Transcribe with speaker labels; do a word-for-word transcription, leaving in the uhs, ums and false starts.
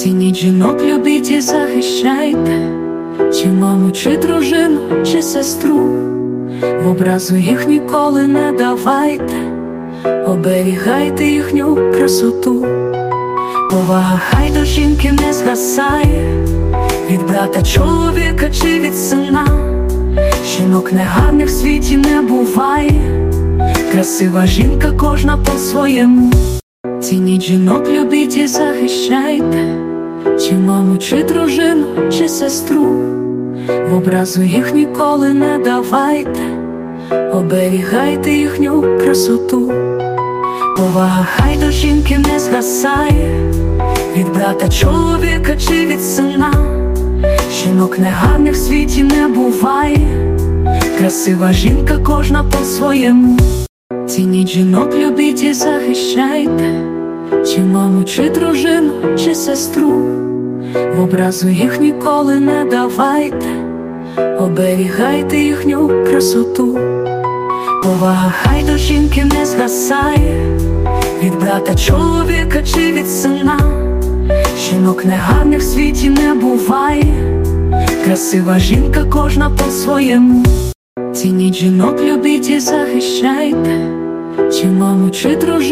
Speaker 1: Цініть жінок, любіть і захищайте, чи маму, чи дружину, чи сестру. В образу їх ніколи не давайте, оберігайте їхню красоту. Повага хай до жінки не згасає, від брата, чоловіка чи від сина. Жінок негарних в світі не буває, красива жінка кожна по-своєму. Цініть жінок, любіть і захищайте, чи маму, чи дружину, чи сестру. В образу їх ніколи не давайте, оберігайте їхню красоту. Повага хай до жінки не згасає, від брата, чоловіка чи від сина. Жінок негарних в світі не буває, красива жінка кожна по-своєму. Цініть жінок, любіть і захищайте, чи маму, чи дружину, чи сестру. В образу їх ніколи не давайте, оберігайте їхню красоту. Повага хай до жінки не згасає, від брата, чоловіка чи від сина. Жінок негарних в світі не буває, красива жінка кожна по-своєму. Цініть жінок, любіть і захищайте, чи маму, чи дружину.